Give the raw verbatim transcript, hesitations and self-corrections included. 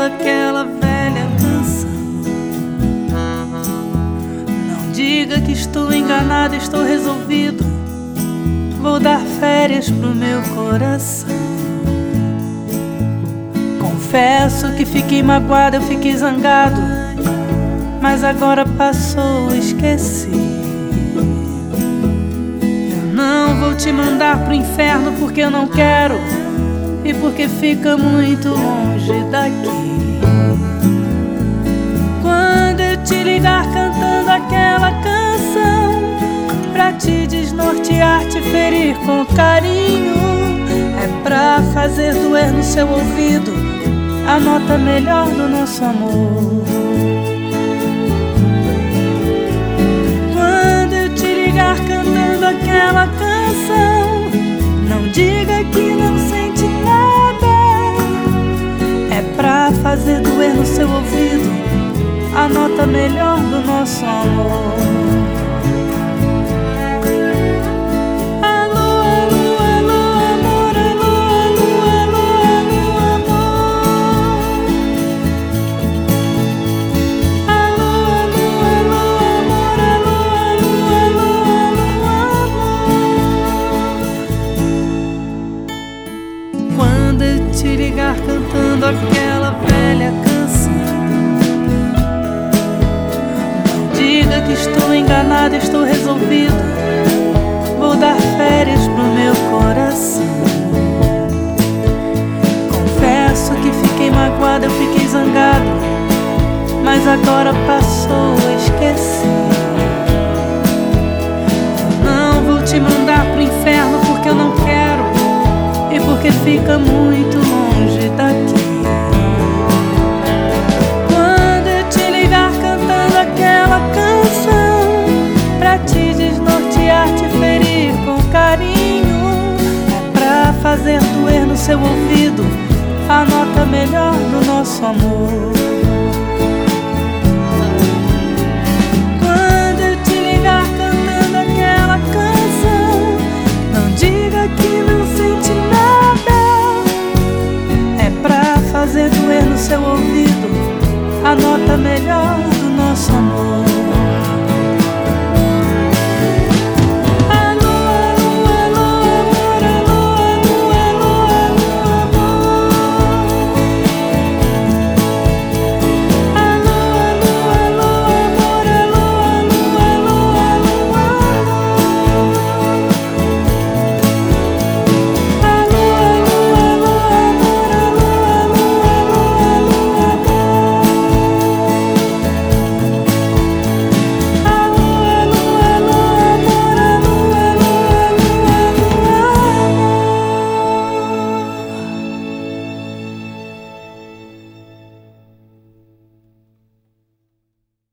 aquela velha canção. Não diga que estou enganado, estou resolvido. Vou dar férias pro meu coração. Confesso que fiquei magoado, eu fiquei zangado, mas agora passou, esqueci. Eu não vou te mandar pro inferno porque eu não quero e porque fica muito longe daqui. Quando eu te ligar cantando aquela canção, pra te desnortear, te ferir com carinho, é pra fazer doer no seu ouvido a nota melhor do nosso amor. Quando eu te ligar cantando aquela canção, não diga que não sente nada. É pra fazer doer no seu ouvido a nota melhor do nosso amor. Te ligar cantando aquela velha canção, não diga que estou enganado, estou resolvido. Vou dar férias pro meu coração. Confesso que fiquei magoado, eu fiquei zangado, mas agora passou, esqueci. Eu não vou te mandar pro inferno porque eu não quero e porque fica muito longe daqui. Quando eu te ligar cantando aquela canção, pra te desnortear, te ferir com carinho, é pra fazer doer no seu ouvido a nota melhor do nosso amor.